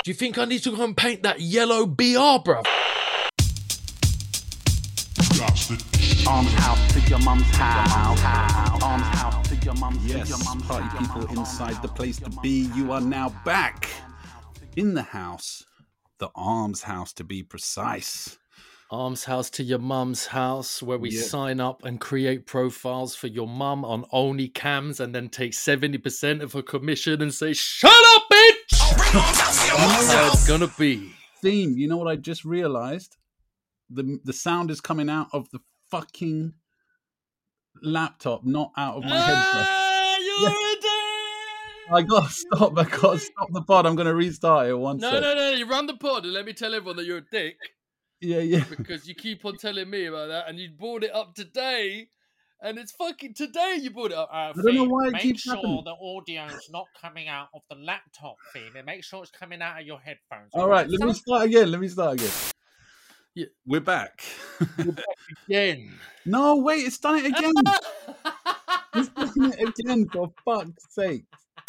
Do you think I need to go and paint that yellow BR, bruv? Arms house to your mum's house. Arms house to your mum's Yes, party people inside the place to be. You are now back in the house, the Arms house to be precise. Arms house to your mum's house, where we sign up and create profiles for your mum on OnlyCams and then take 70% of her commission and say, "Shut up, bitch!" That's how it's gonna be. Theme, you know what I just realized? The sound is coming out of the fucking laptop, not out of my headset. You're a dick! I gotta stop the pod. I'm gonna restart it once. No, you run the pod and let me tell everyone that you're a dick. Yeah. Because you keep on telling me about that and you brought it up today. And it's fucking today you brought it up. I don't know why it keeps happening. Make sure the audio's not coming out of the laptop theme and make sure it's coming out of your headphones. All right, let me start again. Yeah. We're back. Again. No, wait, it's done it again. It's done it again, for fuck's sake.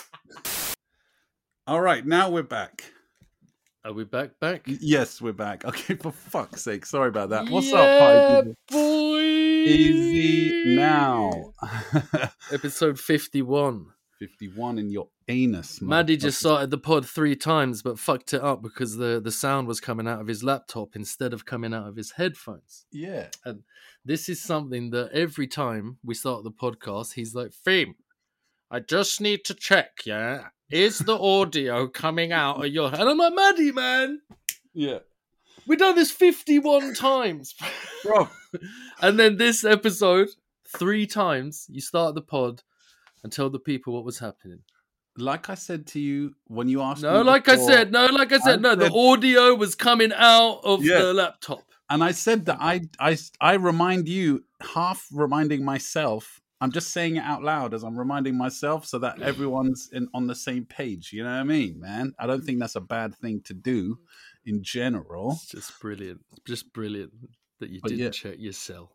All right, now we're back. Are we back? Yes, we're back. Okay, for fuck's sake. Sorry about that. What's yeah, up, party people? Boy? Easy now. Episode 51. 51 in your anus. Maddie just started the pod 3 times, but fucked it up because the sound was coming out of his laptop instead of coming out of his headphones. Yeah. And this is something that every time we start the podcast, he's like, "Theme, I just need to check, yeah? Is the audio coming out of your..." And I'm like, "Maddie, man. Yeah. We've done this 51 times." Bro. And then this episode, 3 times, you start the pod and tell the people what was happening. Like I said to you when you asked me No, before, the audio was coming out of the laptop. And I said that I remind you, half reminding myself. I'm just saying it out loud as I'm reminding myself so that everyone's on the same page. You know what I mean, man? I don't think that's a bad thing to do in general. It's just brilliant. Just brilliant that you didn't check your cell.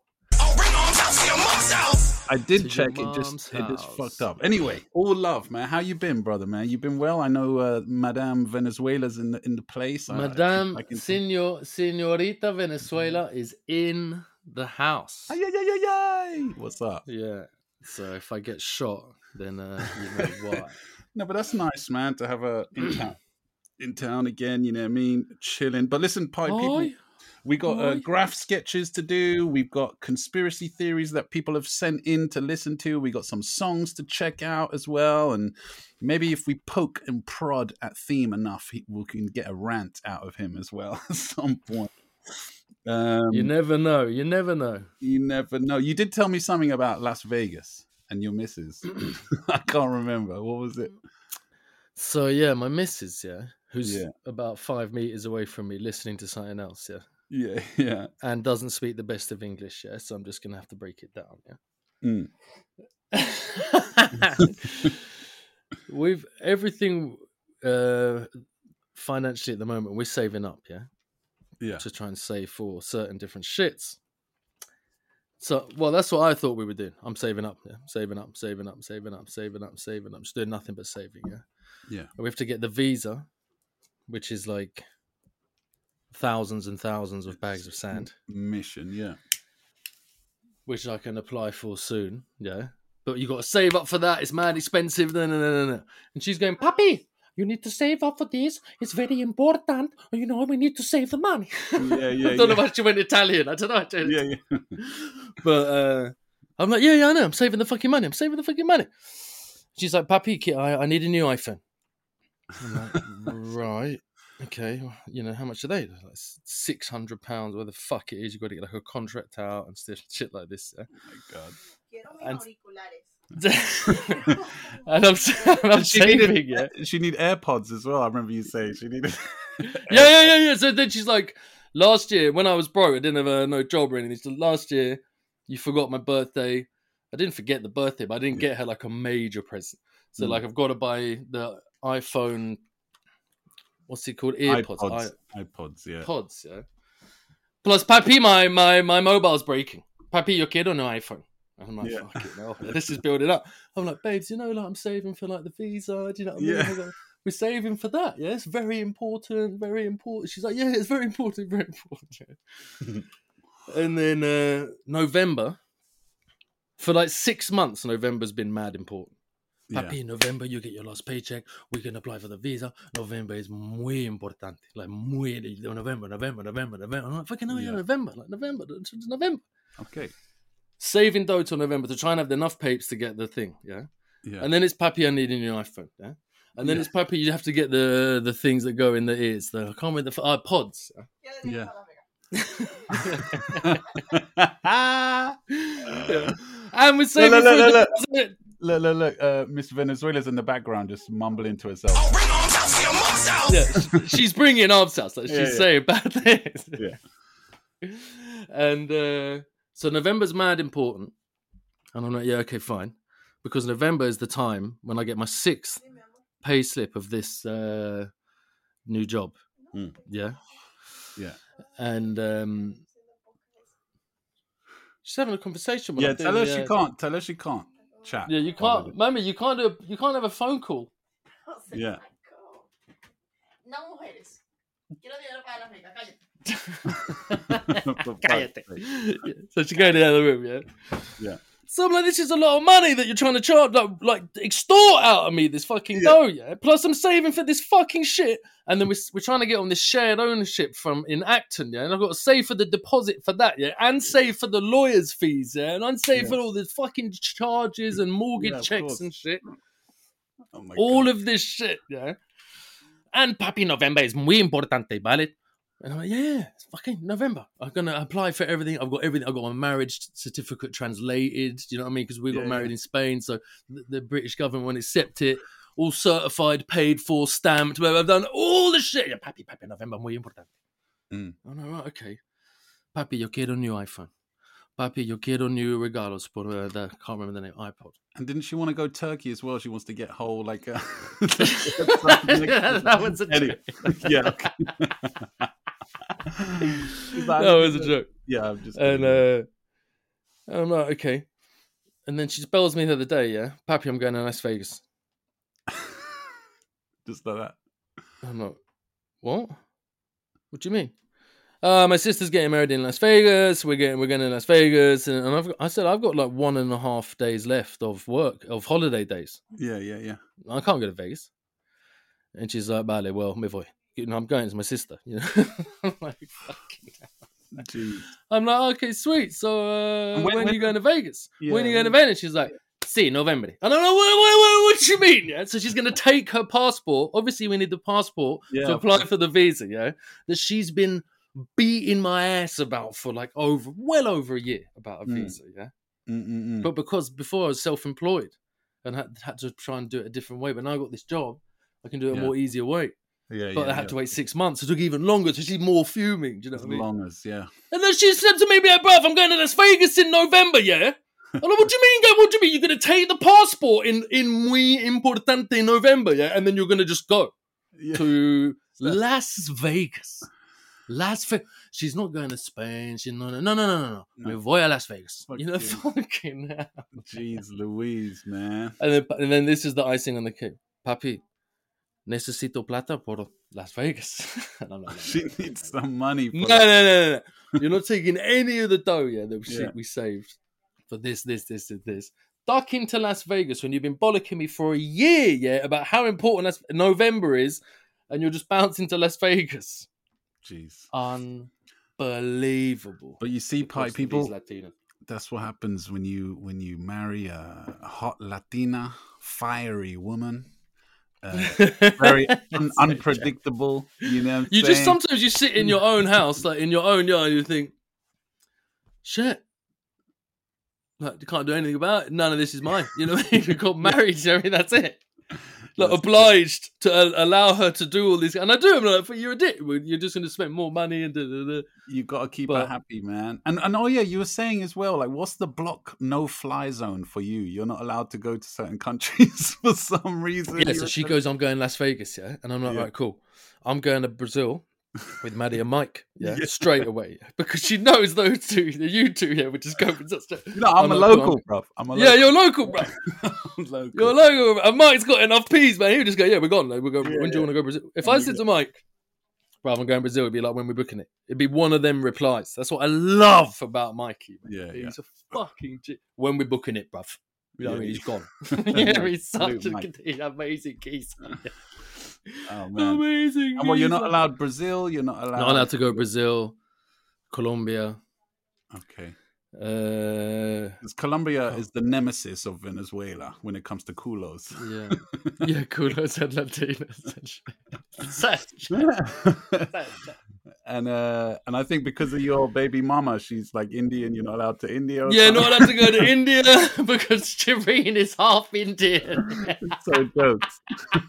I did check it. Just fucked up. Anyway, all love, man. How you been, brother, man? You been well? I know Madame Venezuela's in the place. Señorita Venezuela is in the house. Ay. What's up? Yeah. So if I get shot, then you know why. No, but that's nice, man, to have a in town again. You know what I mean? Chilling. But listen, people. We got graph sketches to do. We've got conspiracy theories that people have sent in to listen to. We got some songs to check out as well. And maybe if we poke and prod at Theme enough, we can get a rant out of him as well at some point. You never know. You never know. You did tell me something about Las Vegas and your missus. I can't remember. What was it? So, yeah, my missus, who's about 5 meters away from me listening to something else, Yeah. And doesn't speak the best of English, so I'm just going to have to break it down, With everything financially at the moment, we're saving up, to try and save for certain different shits. So, well, that's what I thought we were doing. I'm saving up, saving up. Just doing nothing but saving, Yeah. We have to get the visa, which is like thousands and thousands of bags of sand. Mission, which I can apply for soon, But you got to save up for that. It's mad expensive. No. And she's going, "Papi, you need to save up for this. It's very important. You know, we need to save the money." Yeah. I don't know why she went Italian. I don't know. Yeah. But I'm like, yeah, I know. I'm saving the fucking money. She's like, "Papi, I need a new iPhone." I'm like, right. Okay, you know, how much are they? Like £600, where the fuck it is. You've got to get like a contract out and shit like this. Oh my God. And I'm saving, She need AirPods as well. I remember you saying she needed. Yeah. So then she's like, "Last year when I was broke, I didn't have no job or anything. So last year you forgot my birthday. I didn't forget the birthday, but I didn't get her like a major present. So like I've got to buy the iPhone. What's it called? EarPods. iPods, yeah. Pods, yeah. Plus, Papi, my mobile's breaking. Papi, your kid on an iPhone. I'm like, fuck it, no. This is building up. I'm like, babes, you know, like I'm saving for like the visa. Do you know what I mean? we're saving for that. Yeah, it's very important, very important. She's like, yeah, it's very important, very important. And then November, for like 6 months, November's been mad important. Papi, in November, you get your last paycheck. We can apply for the visa. November is muy importante. Like, November. I'm like, fucking hell, November. Like, November. It's November. Okay. Saving dough till November to try and have enough papes to get the thing, yeah? And then it's Papi, I need a new iPhone, yeah? And then it's Papi, you have to get the things that go in the ears. I can't remember the pods. Yeah. And we're saving Look. Miss Venezuela's in the background just mumbling to herself. She's bringing up stuff. Like she's saying bad things. Yeah. And so November's mad important. And I'm like, yeah, okay, fine. Because November is the time when I get my 6th pay slip of this new job. Yeah. Yeah. And she's having a conversation with tell her she can't. Tell her she can't chat. Yeah, you can't. Mami, you can't have a phone call. Yeah. No mujeres. Quiero dinero para las ricas. Cállate. So she going out of the room, yeah? Yeah. So I'm like, this is a lot of money that you're trying to charge, like extort out of me, this fucking dough, yeah? Plus I'm saving for this fucking shit. And then we're trying to get on this shared ownership in Acton, yeah? And I've got to save for the deposit for that, yeah? And save for the lawyer's fees, yeah? And I'm saving for all the fucking charges and mortgage checks and shit. Oh my all God. of this shit, yeah? And Papi, November is muy importante, ¿vale? And I'm like, yeah, it's fucking November. I'm going to apply for everything. I've got everything. I've got my marriage certificate translated. Do you know what I mean? Because we got married in Spain. So the British government won't accept it. All certified, paid for, stamped. I've done all the shit. Yeah, Papi, November, muy importante. I'm like, right, okay. Papi, yo quiero un new iPhone. Papi, yo quiero new regalos por the, can't remember the name, iPod. And didn't she want to go Turkey as well? She wants to get whole, like... that was a joke. Yeah. Okay. That was a joke. Yeah, I'm just... And I'm like, okay. And then she bells me the other day, yeah? Papi, I'm going to Las Vegas. Just like that. I'm like, what? What do you mean? My sister's getting married in Las Vegas. We're going to Las Vegas, and I said I've got like 1.5 days left of holiday days. Yeah. I can't go to Vegas. And she's like, "Vale, well, me voy. You know, I'm going to my sister." You know, I'm like, "Fucking hell." Jeez. I'm like, "Okay, sweet. So when are you going to Vegas? Yeah, when are you going to Vegas?" She's like, "See, November." And I'm like, what do you mean? Yeah. So she's going to take her passport. Obviously, we need the passport to apply for the visa. Yeah, that she's been beating my ass about for like well over a year about a visa, yeah. But because before I was self-employed and had to try and do it a different way, but now I got this job, I can do it a more easier way. But I had to wait 6 months. It took even longer, so she's more fuming. Do you know what I mean? Long as, yeah. And then she said to me, "Yeah, bruv, I'm going to Las Vegas in November, yeah." I'm like, "What do you mean? What do you mean? You're going to take the passport in muy importante November, yeah, and then you're going to just go to Las Vegas." She's not going to Spain. She's no. Me voy a Las Vegas. Fuck you know, fucking hell. Jeez Louise, man. And then this is the icing on the cake. Papi, necesito plata por Las Vegas. And I'm like, no. She needs some money. No. You're not taking any of the dough, that we saved for this. Duck into Las Vegas when you've been bollocking me for a year, about how important November is, and you're just bouncing to Las Vegas. Jeez. Unbelievable. But you see, people, that's what happens when you marry a hot Latina, fiery woman. Very unpredictable, you know. You just sometimes you sit in your own house, like in your own yard, and you think, shit, like you can't do anything about it. None of this is mine. You know what I mean? You got married, Jerry. That's it. Like obliged to allow her to do all this, and I do. I'm like, you're a dick. You're just going to spend more money and you got to keep her happy, man. And oh yeah, you were saying as well, like, what's the block no-fly zone for you? You're not allowed to go to certain countries for some reason. Yeah, so she goes, "I'm going Las Vegas," yeah, and I'm like, right, cool. I'm going to Brazil with Maddie and Mike. Yeah, Yeah. straight away because she knows those two, you two here, would just go for such. No, I'm a local, bruv. I'm a Yeah, local. you're local, bro. I'm local. You're local, bro. And Mike's got enough peas, man. He'll just go, yeah, we're gone. Like, we'll go. Yeah, When do you want to go Brazil? If When I we said go- to Mike, bro, I'm going Brazil, it'd be like when we're booking it. It'd be one of them replies. That's what I love about Mikey. Man. Yeah, He's a fucking when we're booking it, bruv. You know what I mean? Yeah, He's gone. Yeah, yeah, he's such salute, Mike. an amazing geezer. Oh man. Amazing. And well, you're not geezer. allowed Brazil. You're not allowed. Not allowed to go Brazil, Colombia. Okay. 'Cause Colombia is the nemesis of Venezuela when it comes to culos. yeah, culos and Latinos and shit. and I think because of your baby mama, she's like Indian. You're not allowed to India. Or Yeah, something. not allowed to go to India because Shireen is half Indian. So jokes.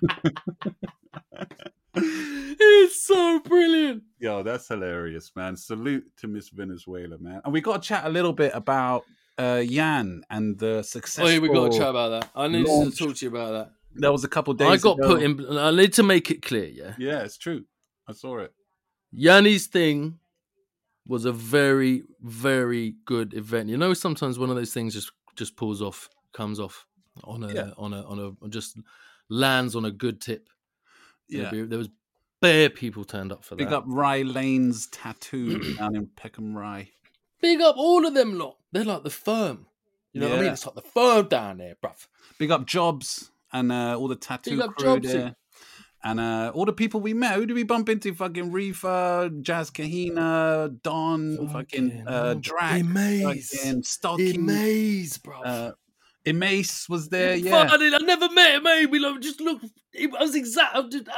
It's so brilliant. Yo, that's hilarious, man. Salute to Miss Venezuela, man. And we got to chat a little bit about Jan and the successful. Oh, yeah, we got to chat about that. I need to launch. talk to you about that. There was a couple days I got ago. put in. I need to make it clear, yeah. Yeah, it's true. I saw it. Yanni's thing was a very, very good event. You know, sometimes one of those things just pulls off, comes off on a just lands on a good tip. Yeah. There was bare people turned up for that. Big up Rye Lane's tattoo down in Peckham Rye. Big up all of them lot. They're like the firm. You know what I mean? Yeah. It's like the firm down there, bruv. Big up Jobs and all the tattoo Big up crew Jobsy. there. And all the people we met. Who did we bump into? Fucking Reefer, Jazz Kahina, Don, fucking Drac, Amaze. fucking Stocky. Amaze, bruv. Emace was there, Fuck, yeah. I never met him. We just look. It was exact.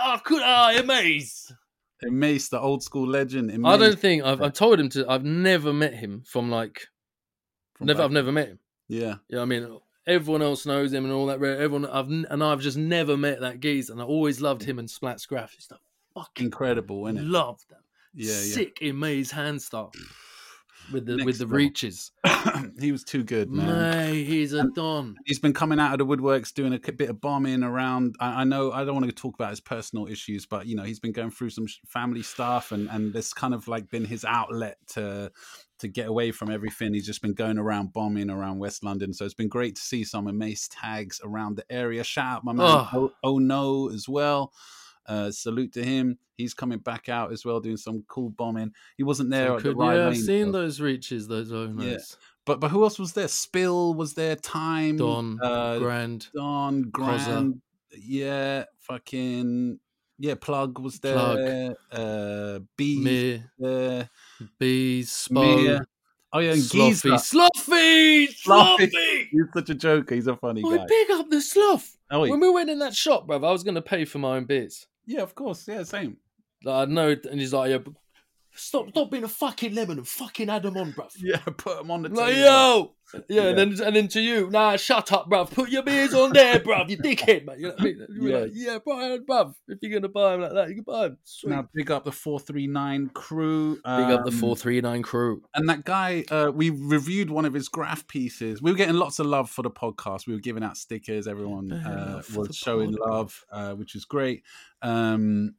Amaze. Emace, the old school legend. Emace. I don't think I've told him to. I've never met him from like. From I've back- never met him. Yeah. You know what I mean? Everyone else knows him and all that. I've just never met that geese, and I always loved him and Splat's graph. It's the fucking Incredible, isn't it? loved them. Yeah, Sick Amaze hand style with the Next level. reaches. He was too good, man. Mate, he's a don. He's been coming out of the woodworks, doing a bit of bombing around. I know I don't want to talk about his personal issues, but you know he's been going through some family stuff, and this kind of like been his outlet to get away from everything. He's just been going around bombing around West London, so it's been great to see some Mace tags around the area. Shout out my man Oh No as well. Salute to him. He's coming back out as well, doing some cool bombing. He wasn't there at the Rye I've Lane, seen though. those reaches, those owners. Yeah. But who else was there? Spill was there. Time. Don, Grand. Don, Grand. Yeah. Fucking. Yeah, Plug was there. Bees. Mir, there. Bees, Spo, Mir. Oh, yeah, and Sloffy. Geezer. Sloffy! He's such a joker. He's a funny Oh, guy. big up the sloth. Oh, When we went in that shop, bruv, I was going to pay for my own beers. yeah, of course. Yeah, same. Like, I know, and he's like, yeah, but stop being a fucking lemon and fucking add them on, bruv. Yeah, put him on the Like, table. yo! Yeah, and then to you, nah, shut up, bruv. Put your beers on there, bruv. You dickhead, man. You know what I mean? You're Yeah. like, yeah, bruv. If you're going to buy them like that, you can buy them. Sweet. Now, big up the 439 crew. Big up the 439 crew. And that guy, we reviewed one of his graph pieces. We were getting lots of love for the podcast. We were giving out stickers. Everyone for the was showing love, which is great. Too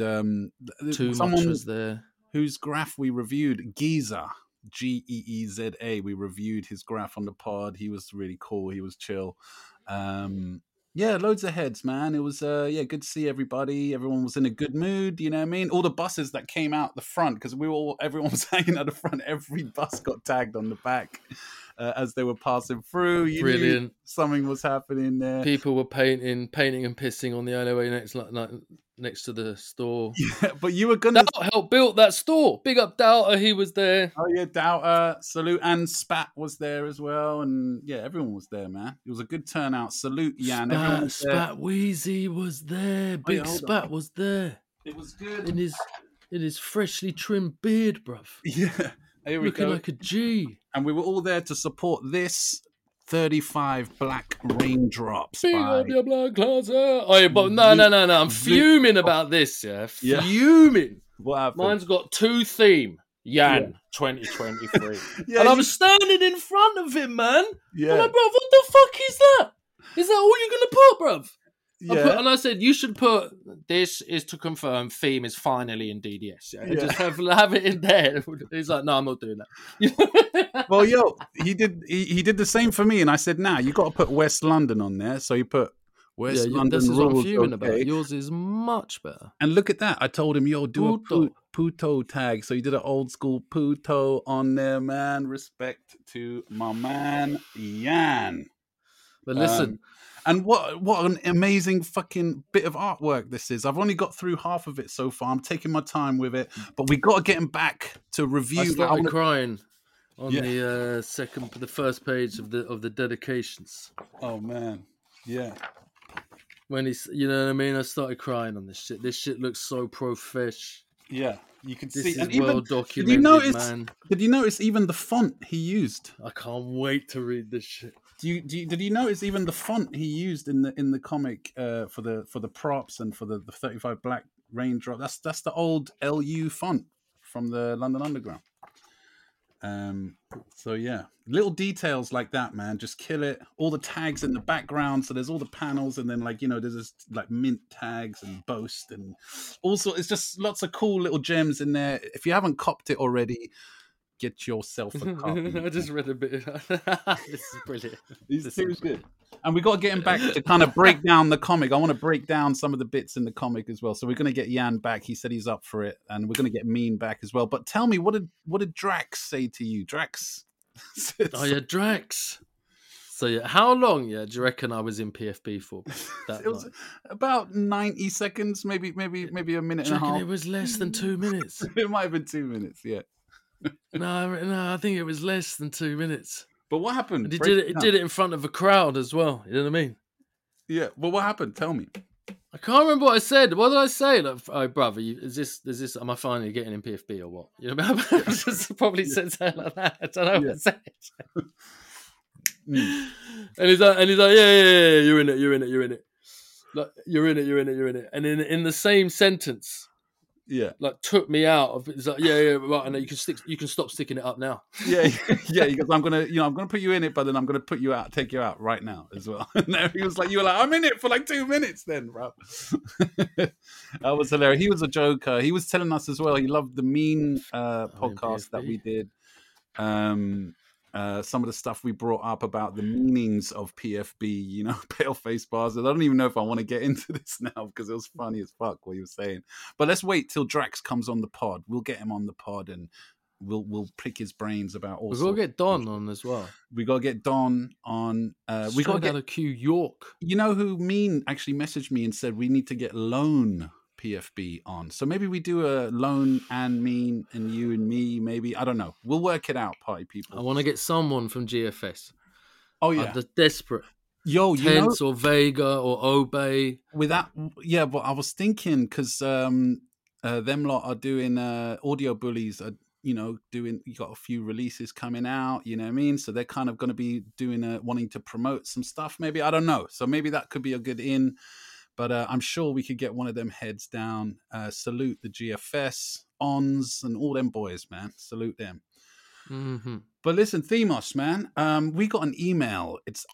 much was there. Whose graph we reviewed, Geezer, Geeza. We reviewed his graph on the pod. He was really cool. He was chill. Yeah, loads of heads, man. It was good to see everybody. Everyone was in a good mood, you know what I mean? All the buses that came out the front, because everyone was hanging at the front. Every bus got tagged on the back as they were passing through. You Brilliant. knew something was happening there. People were painting and pissing on the alleyway next to the store. Yeah, but you were gonna Doubt helped build that store. Big up Doubter, he was there. Oh yeah, Doubter, Salute, and Spat was there as well, and yeah, everyone was there, man. It was a good turnout. Salute, Jan. Everyone was there. Spat Wheezy was there. Oh, yeah, Big hold Spat on. was there. It was good. In his freshly trimmed beard, bruv. Yeah, here we Looking go. like a G. And we were all there to support this 35 Black Raindrops. Big by- up your blood closet. Oh, yeah, but no. I'm fuming about this, yeah. Yeah. Fuming. What happened? Mine's got two theme. Jan 2023. Yeah, and I you- was standing in front of him, man. yeah. I'm like, bruv, what the fuck is that? Is that all you're gonna put, bruv? And I said, you should put, this is to confirm theme is finally in DDS. Yeah? Just have it in there. He's like, no, I'm not doing that. Well, he did the same for me. And I said, nah, you got to put West London on there. So he put West London this is rules. what I'm fuming about. Yours is much better. And look at that. I told him, do a Puto tag. So he did an old school Puto on there, man. Respect to my man, Jan. But listen. And what an amazing fucking bit of artwork this is. I've only got through half of it so far. I'm taking my time with it. But we got to get him back to review. I started crying on the first page of the dedications. Oh, man. Yeah. When he's, you know what I mean? I started crying on this shit. This shit looks so pro-fish. Yeah, you can this see. Is and even, well documented, man. Did you notice even the font he used? I can't wait to read this shit. Did you notice even the font he used in the comic for the props and for the 35 Black Raindrop? That's the old LU font from the London Underground. So yeah, little details like that, man, just kill it. All the tags in the background, so there's all the panels, and then there's this like mint tags and Boast, and also it's just lots of cool little gems in there. If you haven't copped it already, get yourself a copy. I just read a bit. This is brilliant. This is good. And we got to get him back to kind of break down the comic. I want to break down some of the bits in the comic as well. So we're going to get Jan back. He said he's up for it, and we're going to get Mean back as well. But tell me, what did Drax say to you, Drax? Oh yeah, Drax. So yeah, how long? Yeah, do you reckon I was in PFB for? It was about 90 seconds, maybe a minute and a half. It was less than 2 minutes. It might have been 2 minutes. Yeah. No, I think it was less than 2 minutes. But what happened? And he did it in front of a crowd as well. You know what I mean? Yeah. Well, what happened? Tell me. I can't remember what I said. What did I say? Like, oh, brother, is this? Am I finally getting in PFB or what? You know, I just probably said something like that. I don't know what I said. And he's like, yeah, you're in it. Like, you're in it. And in the same sentence. Yeah, like took me out of. It's like, yeah, right. I know you can stop sticking it up now. Yeah. Because I'm gonna put you in it, but then I'm gonna put you out, take you out right now as well. And he was like, you were like, I'm in it for like 2 minutes, then, bro. That was hilarious. He was a joker. He was telling us as well. He loved the Mean podcast that we did. Some of the stuff we brought up about the meanings of PFB, pale-faced bars. I don't even know if I want to get into this now because it was funny as fuck what he was saying. But let's wait till Drax comes on the pod. We'll get him on the pod and we'll pick his brains about all. We've got to get Don on as well. We got to get Don on. We got to get a Q York. You know who Mean actually messaged me and said we need to get Lone PFB on. So maybe we do a Lone and Mean and you and me, maybe. I don't know. We'll work it out, party people. I want to get someone from GFS. Oh, yeah. The desperate. Yo, Tense or Vega or Obey. With that, yeah, but I was thinking because them lot are doing Audio Bullies are, you got a few releases coming out, you know what I mean? So they're kind of going to be doing wanting to promote some stuff, maybe. I don't know. So maybe that could be a good in. But I'm sure we could get one of them heads down. Salute the GFS, ONS, and all them boys, man. Salute them. Mm-hmm. But listen, Themos, man, we got an email. It's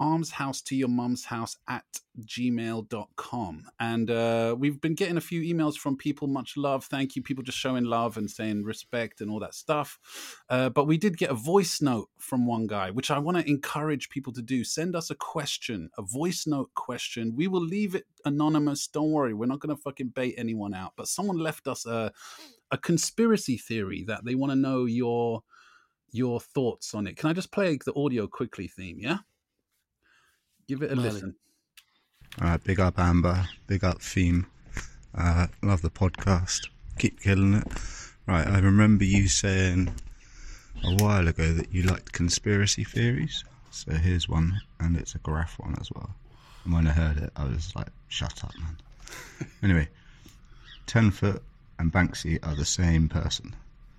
armshouseToYourMumsHouse@gmail.com. And we've been getting a few emails from people. Much love. Thank you. People just showing love and saying respect and all that stuff. But we did get a voice note from one guy, which I want to encourage people to do. Send us a question, a voice note question. We will leave it anonymous. Don't worry. We're not going to fucking bait anyone out. But someone left us a conspiracy theory that they want to know your thoughts on it. Can I just play the audio quickly, Theme? Yeah, give it a listen. All right, big up Amber, big up Theme. Love the podcast, keep killing it. Right, I remember you saying a while ago that you liked conspiracy theories, so here's one, and it's a graph one as well. And when I heard it, I was like, shut up, man. Anyway, 10-foot and Banksy are the same person.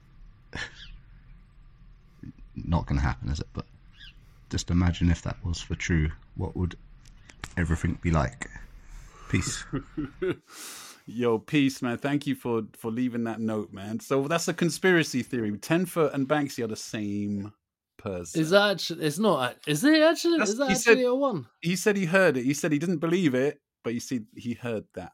Not going to happen, is it? But just imagine if that was for true, what would everything be like? Peace. Yo, peace, man. Thank you for leaving that note, man. So that's a conspiracy theory. 10-foot and Banksy are the same person. Is that actually? It's not. Is it actually? Is that actually a one? He said he heard it. He said he didn't believe it. But you see, he heard that.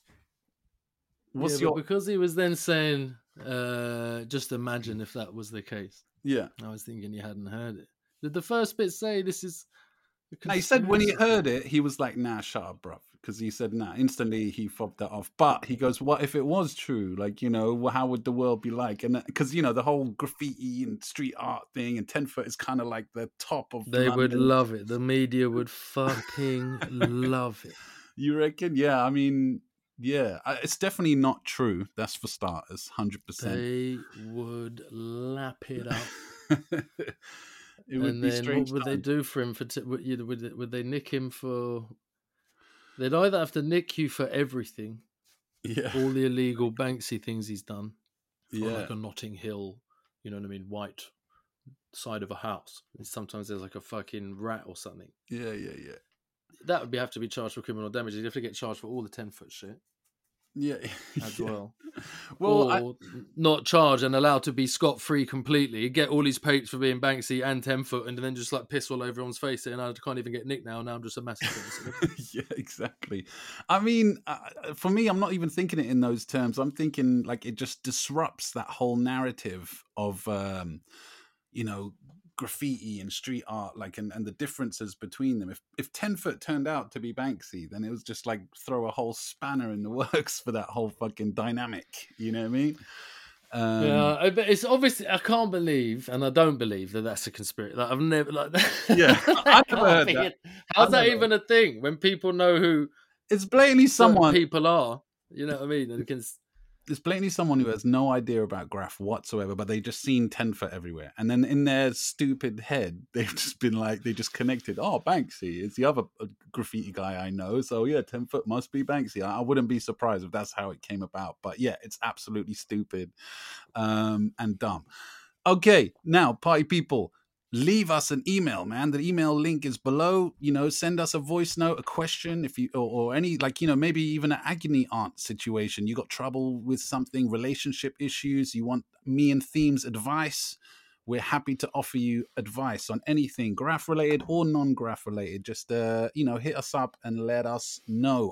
But because he was then saying, just imagine if that was the case. Yeah. I was thinking he hadn't heard it. Did the first bit say this is... He said when he heard it, he was like, nah, shut up, bruv. Because he said, nah, instantly he fobbed that off. But he goes, what if it was true? Like, you know, how would the world be like? And because, you know, the whole graffiti and street art thing and 10 foot is kind of like the top of They London. would love it. The media would fucking love it. You reckon? Yeah, I mean, yeah. It's definitely not true. That's for starters, 100%. They would lap it up. It would be strange. What would they do for him? Would they nick him for? They'd either have to nick you for everything, all the illegal Banksy things he's done, or like a Notting Hill, you know what I mean, white side of a house. And sometimes there's like a fucking rat or something. Yeah. That would have to be charged for criminal damages. You have to get charged for all the 10-foot shit. Yeah, as well. Well, or not charged and allowed to be scot-free completely. Get all these papes for being Banksy and 10-foot, and then just like piss all over everyone's face, and I can't even get nicked now. Now I'm just a massive. Yeah, exactly. I mean, for me, I'm not even thinking it in those terms. I'm thinking like it just disrupts that whole narrative of, you know, graffiti and street art, like, and the differences between them. If 10-foot turned out to be Banksy, then it was just like throw a whole spanner in the works for that whole fucking dynamic. You know what I mean? Yeah, but it's obviously I can't believe, and I don't believe that that's a conspiracy. Like, I've never like that. Yeah, I never heard that. How's that even a thing when people know who? It's blatantly someone people are. You know what I mean? And it's blatantly someone who has no idea about graph whatsoever, but they just seen 10-foot everywhere. And then in their stupid head, they've just been like, they just connected. Oh, Banksy is the other graffiti guy I know. So yeah, 10-foot must be Banksy. I wouldn't be surprised if that's how it came about. But yeah, it's absolutely stupid and dumb. Okay, now, party people, leave us an email, man. The email link is below. You know, send us a voice note, a question, if you or any, like, you know, maybe even an agony aunt situation. You got trouble with something, relationship issues. You want me and Themes advice. We're happy to offer you advice on anything graph related or non-graph related. Just you know, hit us up and let us know.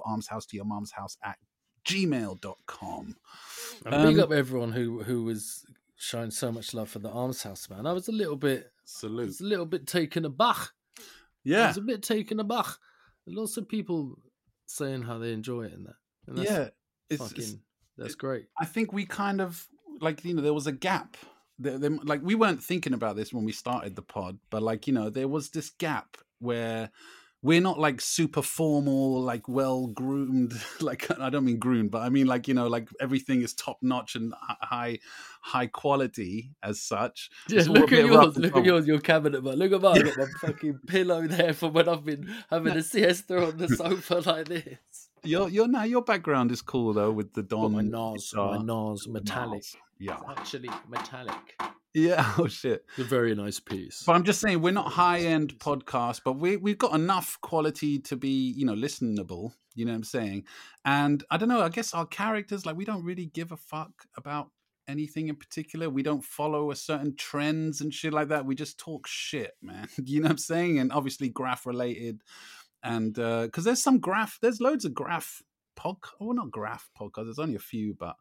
armshousetoyourmumshouse@gmail.com. Big up everyone who was showing so much love for the Arms House, man. I was a little bit taken aback. Yeah, I was a bit taken aback. Lots of people saying how they enjoy it in that. And that's that's great. I think we kind of, like, you know, there was a gap. Like, we weren't thinking about this when we started the pod, but like, you know, there was this gap where we're not like super formal, like well groomed, like, I don't mean groomed, but I mean like, you know, like everything is top notch and high quality as such. Yeah, look at yours, your cabinet, but look at mine. I've got my fucking pillow there for when I've been having a siesta on the sofa like this. Your background is cool though, with the Don. My Nas metallic. Yeah, it's actually metallic. Yeah, oh shit. It's a very nice piece. But I'm just saying, we're not high-end podcast, but we've got enough quality to be, you know, listenable. You know what I'm saying? And I don't know, I guess our characters, like, we don't really give a fuck about anything in particular. We don't follow a certain trends and shit like that. We just talk shit, man. You know what I'm saying? And obviously graph-related. And because there's loads of graph podcasts. Well, not graph podcasts. There's only a few, but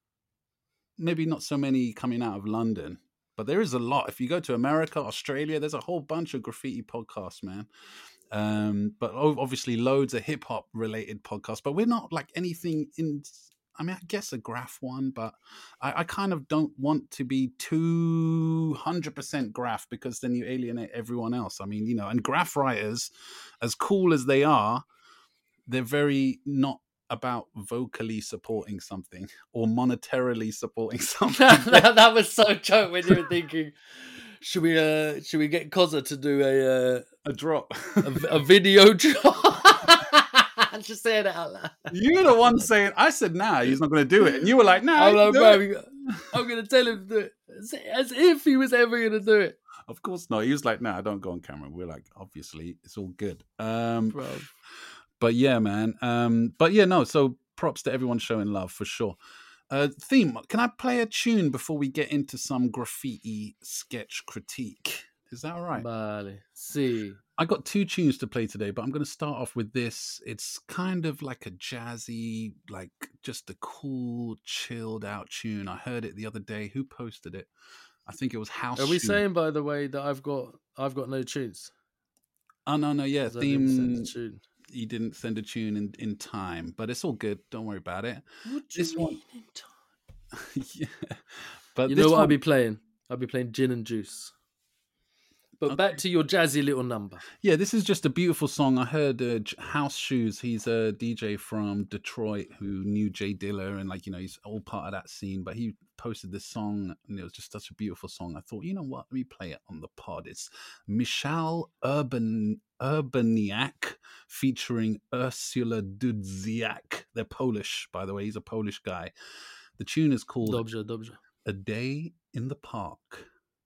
maybe not so many coming out of London. But there is a lot. If you go to America, Australia, there's a whole bunch of graffiti podcasts, man. But obviously loads of hip hop related podcasts. But we're not like anything in, I mean, I guess a graph one, but I kind of don't want to be 200% graph, because then you alienate everyone else. I mean, you know, and graph writers, as cool as they are, they're very not about vocally supporting something or monetarily supporting something. That was so joke when you were thinking, should we get Koza to do a drop, a video drop? I'm just saying it out loud. You're the one saying, I said, nah, he's not going to do it. And you were like, nah, I'm going to tell him to do it. As if he was ever going to do it. Of course not. He was like, nah, don't go on camera. We're like, obviously, it's all good. Bro. But yeah, man. But yeah, no. So props to everyone showing love for sure. Theme, can I play a tune before we get into some graffiti sketch critique? Is that all right? Vale. See. I got 2 tunes to play today, but I'm going to start off with this. It's kind of like a jazzy, like just a cool, chilled out tune. I heard it the other day. Who posted it? I think it was House. Are we Shoe. saying, by the way, that I've got no tunes? Oh no, yeah, 'Cause I didn't send theme. a tune. You didn't send a tune in time, but it's all good. Don't worry about it. What do This you one- mean in time? Yeah, but You this know what one, I'll be playing? I'll be playing Gin and Juice. But back to your jazzy little number. Yeah, this is just a beautiful song. I heard House Shoes. He's a DJ from Detroit who knew Jay Dilla and he's all part of that scene. But he posted this song and it was just such a beautiful song. I thought, you know what? Let me play it on the pod. It's Michal Urbaniak featuring Ursula Dudziak. They're Polish, by the way. He's a Polish guy. The tune is called Dobrze. A Day in the Park.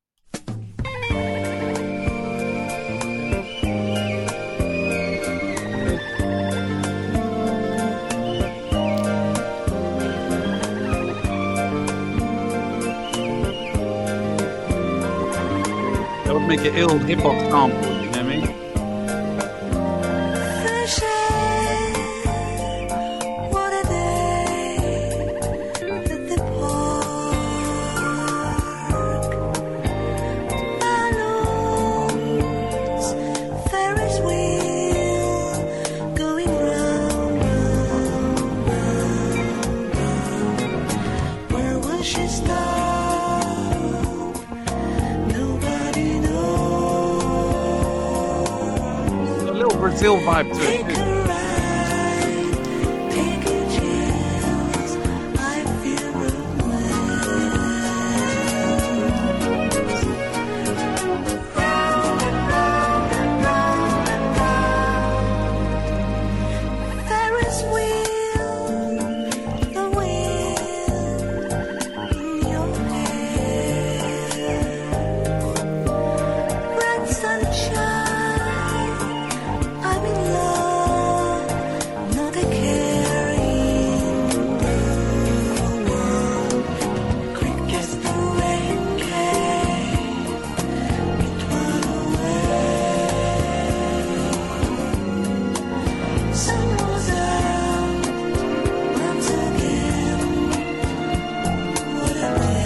That would make an ill hip hop sample, you know what I mean? What a day at the park. Balloons, Ferris wheel, going round, round, round. Where will she stop? Nobody knows. A little Brazil vibe to Take it. a ride, take a chance. I feel romance. Ferris wheel, the wind in your hair. Red sunshine, I'm in love, not a care in the world. Quick as the rain came, it went away. Sun was out once again. What a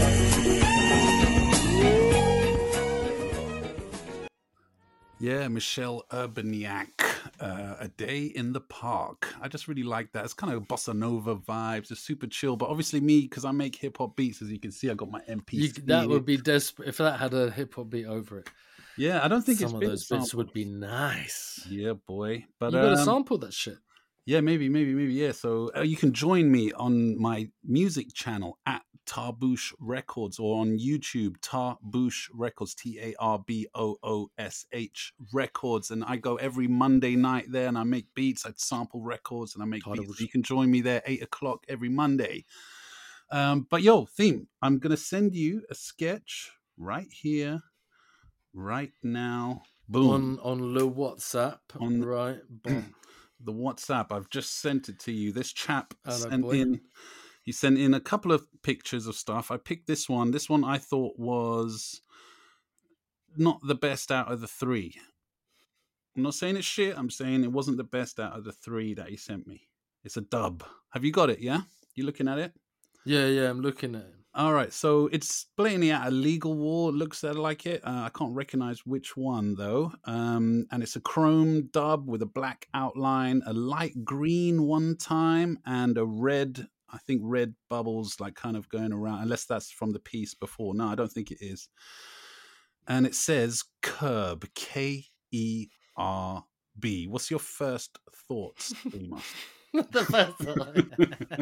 day. Yeah, Michelle Urbaniak, A Day in the Park. I just really like that. It's kind of bossa nova vibes. It's super chill. But obviously me, because I make hip-hop beats, as you can see, I got my MP3. That would be desperate if that had a hip hop beat over it. Yeah, I don't think it's Some of been those bits sampled. would be nice. Yeah, boy. But You got to sample that shit. yeah, maybe, yeah. So you can join me on my music channel at Tarboosh Records or on YouTube, Tarboosh Records, TARBOOSH Records. And I go every Monday night there and I make beats, I sample records and I make beats. Tarboosh. You can join me there 8 o'clock every Monday. But yo, Theme, I'm going to send you a sketch right here, right now. Boom. On the WhatsApp. On- right. Boom. The WhatsApp. I've just sent it to you. This chap Hello, sent boy. in. He sent in a couple of pictures of stuff. I picked this one. This one I thought was not the best out of the 3. I'm not saying it's shit. I'm saying it wasn't the best out of the 3 that he sent me. It's a dub. Have you got it? Yeah, you looking at it? Yeah, I'm looking at him. All right, so it's blatantly at a legal war. It looks like it. I can't recognize which one though. And it's a chrome dub with a black outline, a light green one time, and a red. I think red bubbles like kind of going around. Unless that's from the piece before. No, I don't think it is. And it says Curb, Kerb. What's your first thoughts, Rima? The first one.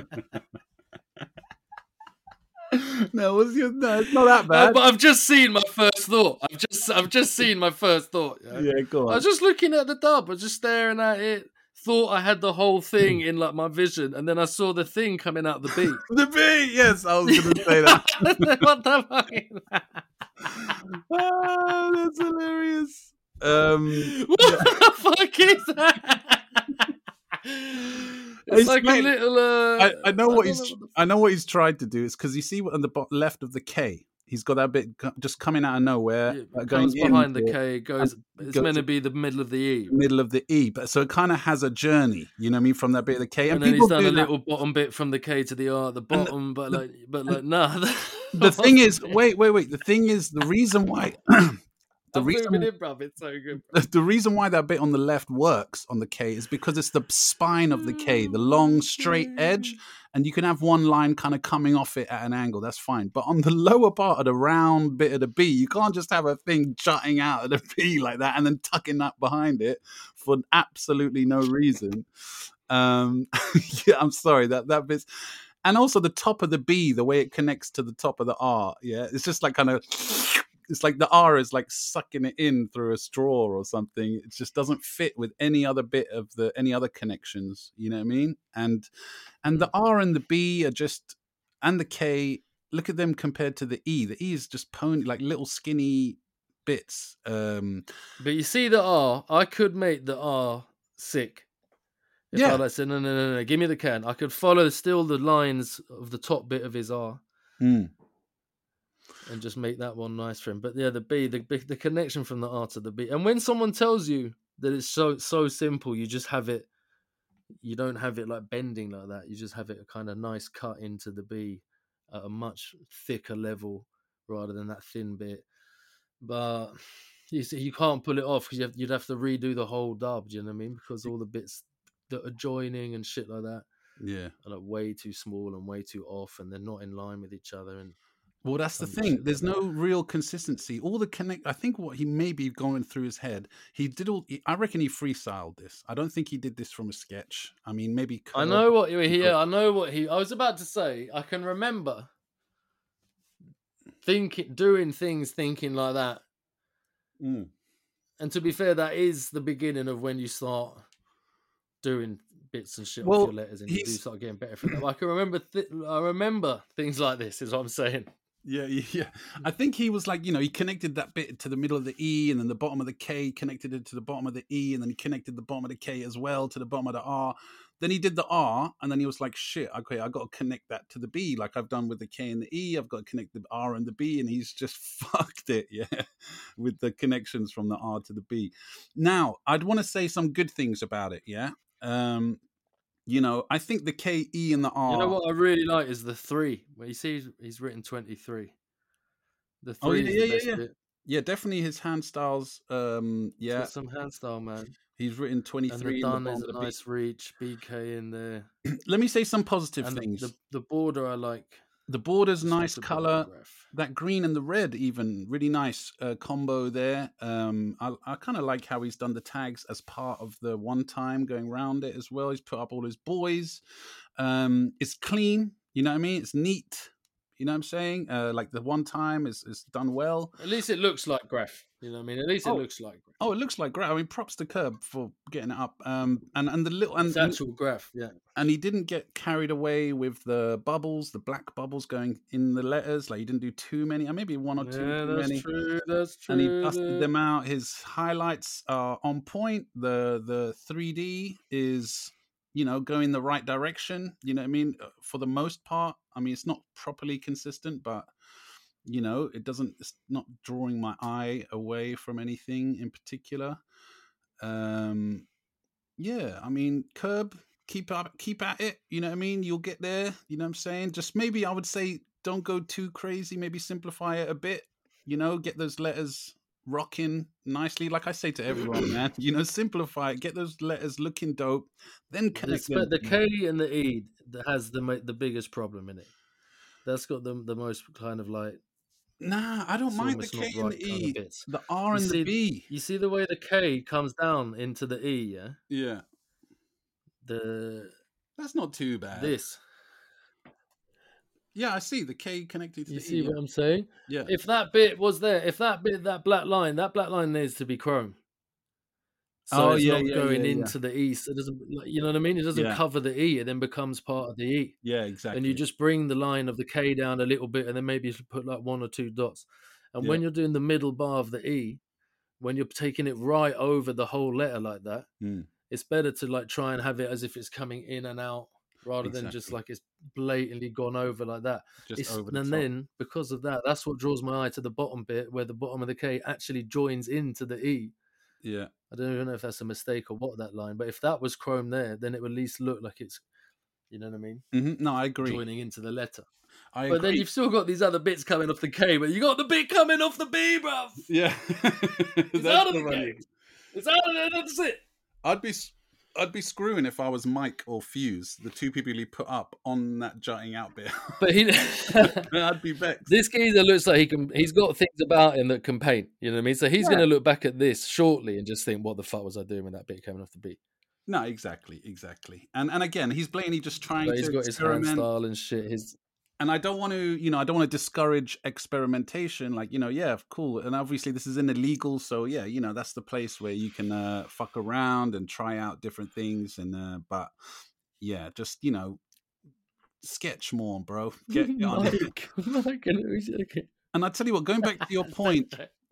No, it's not that bad. But I've just seen my first thought. I've just seen my first thought. Yeah? Yeah, go I on. was just looking at the dub. I was just staring at it. Thought I had the whole thing in like my vision, and then I saw the thing coming out the beat. The beat, yes, I was going to say that. What the fuck is that? Ah, that's hilarious. What the fuck is that? It's It's like like- a little. I know what don't he's. know I know what he's tried to do. It's because you see on the left of the K, He's got that bit just coming out of nowhere, It going comes behind the into K. Goes. It's goes meant to to be the middle of the E, the middle of the E. But so it kind of has a journey, you know what I mean, from that bit of the K. and And then he's people done do a that. little bottom bit from the K to the R at the And bottom. But the- nah. The thing is, wait. The thing is, the reason why. The I'm reason, zooming in, bruv. It's so good. Bro. the reason why that bit on the left works on the K is because it's the spine of the K, the long straight edge, and you can have one line kind of coming off it at an angle. That's fine. But on the lower part of the round bit of the B, you can't just have a thing jutting out of the B like that and then tucking that behind it for absolutely no reason. Yeah, I'm sorry that bit's. And also the top of the B, the way it connects to the top of the R, yeah, it's just like kind of. It's like the R is like sucking it in through a straw or something. It just doesn't fit with any other bit of any other connections. You know what I mean? And the R and the B are just, and the K. Look at them compared to the E. The E is just pony, like little skinny bits. But you see the R. I could make the R sick. If Yeah. I like said no, give me the can. I could follow still the lines of the top bit of his R. And just make that one nice for him. But yeah, the B, the connection from the R to the B. And when someone tells you that it's so simple, you just have it. You don't have it like bending like that. You just have it a kind of nice cut into the B at a much thicker level rather than that thin bit. But you see, you can't pull it off because you'd have to redo the whole dub. Do you know what I mean? Because all the bits that are joining and shit like that, Yeah, are like way too small and way too off, and they're not in line with each other. And well, that's the tons of thing. shit There's like that. no real consistency. All the I think what he may be going through his head, he did all. I reckon he freestyled this. I don't think he did this from a sketch. I mean, maybe. I know what he. I know what he. I was about to say. I can remember doing things, thinking like that. Mm. And to be fair, that is the beginning of when you start doing bits and shit Well, off your letters, and you do start getting better from that. But I can remember. I remember things like this. Is what I'm saying. Yeah. I think he was like, he connected that bit to the middle of the E, and then the bottom of the K, connected it to the bottom of the E, and then he connected the bottom of the K as well to the bottom of the R. Then he did the R, and then he was like, shit, okay, I got to connect that to the B, like I've done with the K and the E. I've got to connect the R and the B, and he's just fucked it, with the connections from the R to the B. Now, I'd want to say some good things about it, I think the K, E, and the R. You know what I really like is the 3. Where you see he's written 23. The 3 is the best bit. Yeah, definitely his hand styles. It's got some hand style, man. He's written And 23 the in the done is bottom a of the nice reach. BK in there. Let me say some positive And things. the border I like. The border's Just nice like the color. photograph. That green and the red, even really nice combo there. I kind of like how he's done the tags as part of the one time going around it as well. He's put up all his boys. It's clean, you know what I mean? It's neat, you know what I'm saying? Like the one time is done well. At least it looks like graph. You know what I mean? At least it looks like graph. Oh, it looks like great. I mean, props to Curb for getting it up. And the little It's actual graph, yeah. And he didn't get carried away with the bubbles, the black bubbles going in the letters. Like he didn't do too many, maybe one or two too many. That's true. And he busted them out. His highlights are on point. The 3D is, going the right direction. You know what I mean? For the most part. I mean, it's not properly consistent, but it's not drawing my eye away from anything in particular. I mean, Curb, keep at it, you know what I mean? You'll get there, you know what I'm saying? Just maybe I would say don't go too crazy, maybe simplify it a bit, get those letters rocking nicely. Like I say to everyone, man, simplify it, get those letters looking dope, then connect them. The K and the E that has the biggest problem in it. That's got the most kind of like. Nah, I don't mind the K and the E. The R and the B. You see the way the K comes down into the E, yeah? Yeah. That's not too bad. This. Yeah, I see the K connected to you the E. You see what I'm saying? Yeah. If that bit was there, that black line needs to be chrome. So it's not going into the E. So it doesn't, you know what I mean? It doesn't cover the E. It then becomes part of the E. Yeah, exactly. And you just bring the line of the K down a little bit, and then maybe you should put like 1 or 2 dots. And when you're doing the middle bar of the E, when you're taking it right over the whole letter like that, it's better to like try and have it as if it's coming in and out rather than just Exactly. like it's blatantly gone over like that. Just over the And top. then because of that, that's what draws my eye to the bottom bit where the bottom of the K actually joins into the E. Yeah. I don't even know if that's a mistake or what, that line, but if that was chrome there, then it would at least look like it's, you know what I mean, No, I agree. joining into the letter. I But then agree. you've still got these other bits coming off the K, but you got the bit coming off the B, bruv. Yeah. It's That's out of the funny. game. It's out of there. That's it. I'd be screwing if I was Mike or Fuse, the two people he put up on that jutting out bit. But he, I'd be vexed. this geezer looks like he's got things about him that can paint. You know what I mean? So he's going to look back at this shortly and just think, what the fuck was I doing with that bit coming off the beat? No, exactly. And again, he's blatantly just trying But he's to got his hand experiment. style and shit. And I don't want to, discourage experimentation. Like, yeah, cool. And obviously this is illegal. So yeah, that's the place where you can fuck around and try out different things. And, but yeah, just, sketch more, bro. Get on it. Mike, And I tell you what, going back to your point,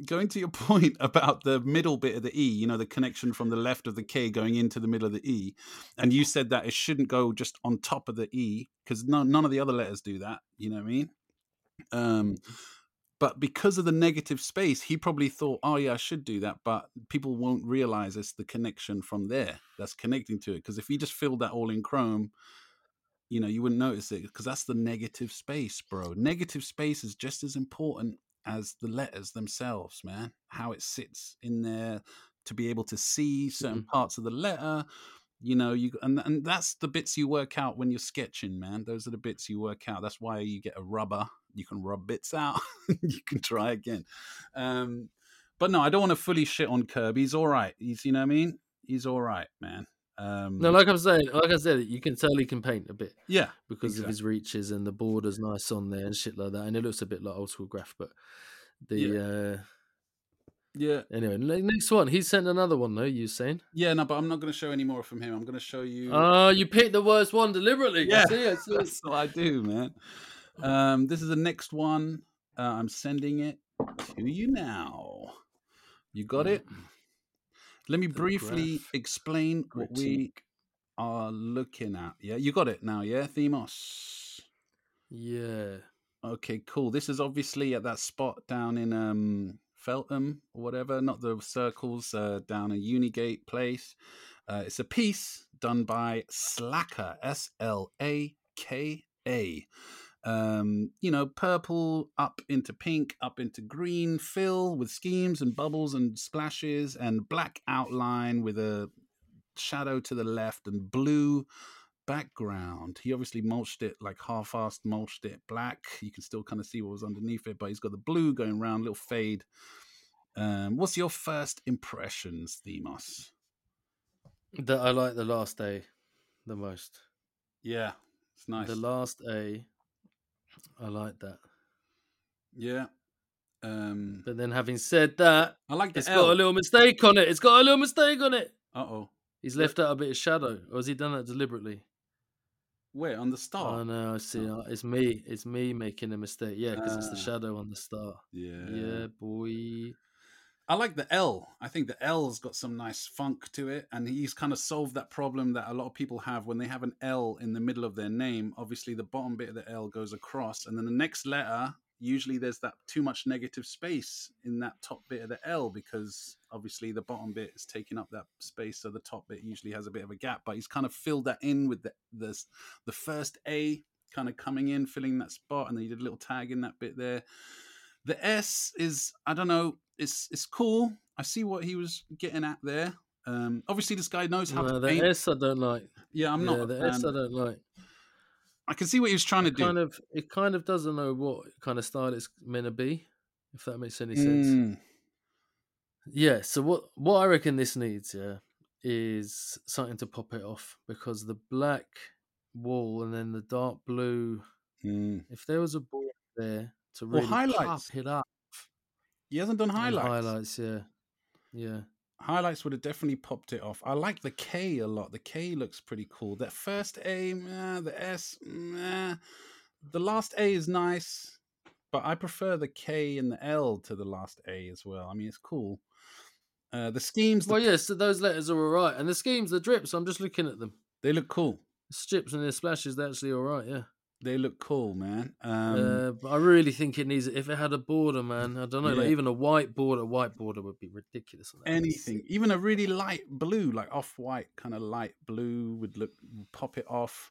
about the middle bit of the E, the connection from the left of the K going into the middle of the E, and you said that it shouldn't go just on top of the E because none of the other letters do that. You know what I mean? But because of the negative space, he probably thought, oh yeah, I should do that, but people won't realize it's the connection from there that's connecting to it. Because if you just filled that all in Chrome, you wouldn't notice it because that's the negative space, bro. Negative space is just as important as the letters themselves, man. How it sits in there to be able to see certain parts of the letter, and that's the bits you work out when you're sketching, man. Those are the bits you work out. That's why you get a rubber. You can rub bits out. You can try again. But no, I don't want to fully shit on Kirby. He's all right. He's, you know what I mean? He's all right, man. No, like I said, you can tell he can paint a bit. Yeah, because of his reaches and the border's nice on there and shit like that, and it looks a bit like old school graph. But yeah. Anyway, next one. He sent another one though. You saying? Yeah, no, but I'm not going to show any more from him. I'm going to show you. You picked the worst one deliberately. Yeah, I see. That's what I do, man. This is the next one. I'm sending it to you now. You got it? Let me briefly explain what we are looking at. Yeah, you got it now, yeah, Themos? Yeah. Okay, cool. This is obviously at that spot down in Feltham or whatever, not the circles, down in Unigate Place. It's a piece done by Slaka, S-L-A-K-A. Purple up into pink, up into green, fill with schemes and bubbles and splashes, and black outline with a shadow to the left and blue background. He obviously mulched it, like half-assed mulched it black. You can still kind of see what was underneath it, but he's got the blue going around, little fade. What's your first impressions, Themos? That I like the last A the most. Yeah, it's nice. The last A, I like that. Yeah. But then having said that, I like the it's L. got a little mistake on it. Uh-oh. He's left out a bit of shadow, or has he done that deliberately? Where? On the star? Oh no, I see. It's me. It's me making a mistake. Yeah, because it's the shadow on the star. Yeah. Yeah, boy. I like the L. I think the L's got some nice funk to it, and he's kind of solved that problem that a lot of people have when they have an L in the middle of their name. Obviously, the bottom bit of the L goes across, and then the next letter, usually there's that too much negative space in that top bit of the L because obviously the bottom bit is taking up that space, so the top bit usually has a bit of a gap. But he's kind of filled that in with the first A kind of coming in, filling that spot, and then he did a little tag in that bit there. The S is, I don't know, it's cool. I see what he was getting at there. Obviously, this guy knows how to paint. The S I don't like. Yeah, I'm not. The S I don't like. I can see what he was trying to do. It kind of doesn't know what kind of style it's meant to be, if that makes any sense. Yeah. So what I reckon this needs, is something to pop it off, because the black wall and then the dark blue. If there was a ball there to really pop it up. He hasn't done highlights. Highlights, yeah. Highlights would have definitely popped it off. I like the K a lot. The K looks pretty cool. That first A, the S, the last A is nice, but I prefer the K and the L to the last A as well. I mean, it's cool. The schemes. Well, yes, so those letters are all right, and the schemes, the drips. I'm just looking at them. They look cool. strips and their splashes, they're actually all right. Yeah. They look cool, man. But I really think it needs. If it had a border, man, I don't know. Like Yeah. even a white border would be ridiculous. On that. Anything, even a really light blue, like off-white kind of light blue, would pop it off.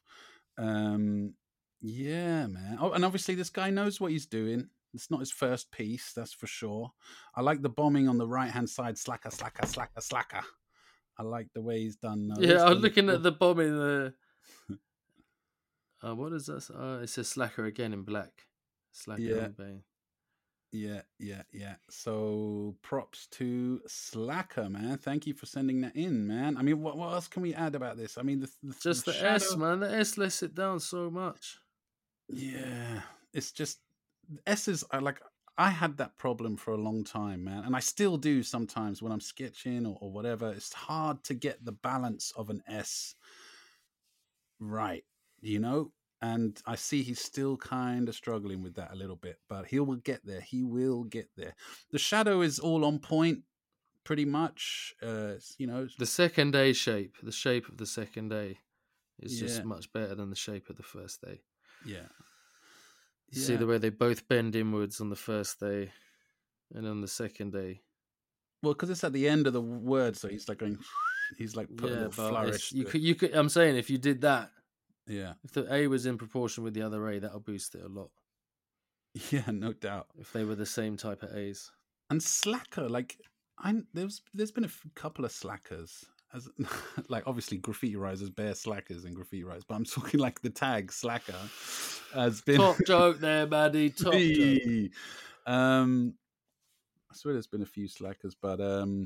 Yeah, man. Oh, and obviously this guy knows what he's doing. It's not his first piece, that's for sure. I like the bombing on the right-hand side, slacker, slacker, slacker, slacker. I like the way he's done. Yeah, I was looking at the bomb in the. What is that? It says Slacker again in black. Slacker Yeah. and Bane. Yeah. So props to Slacker, man. Thank you for sending that in, man. I mean, what else can we add about this? I mean, Just the S, man. The S lets it down so much. Yeah, it's just S's are like I had that problem for a long time, man, and I still do sometimes when I'm sketching or whatever. It's hard to get the balance of an S right, you know. And I see he's still kind of struggling with that a little bit, but he will get there. He will get there. The shadow is all on point, pretty much. You know, The second day shape, the shape of the second day, is Yeah. just much better than the shape of the first day. yeah. You see the way they both bend inwards on the first day, and on the second day. Well, because it's at the end of the word, so he's like going. He's like putting a Yeah, little but flourish. you to it. could. I'm saying if you did that, Yeah, if the A was in proportion with the other A, that'll boost it a lot. yeah, no doubt. If they were the same type of A's. And slacker, like there's been a couple of slackers, as like obviously Graffiti Risers bear slackers and Graffiti Rise, but I'm talking like the tag slacker has been Top joke there, Maddie. Top joke. Hey. I swear there's been a few slackers, but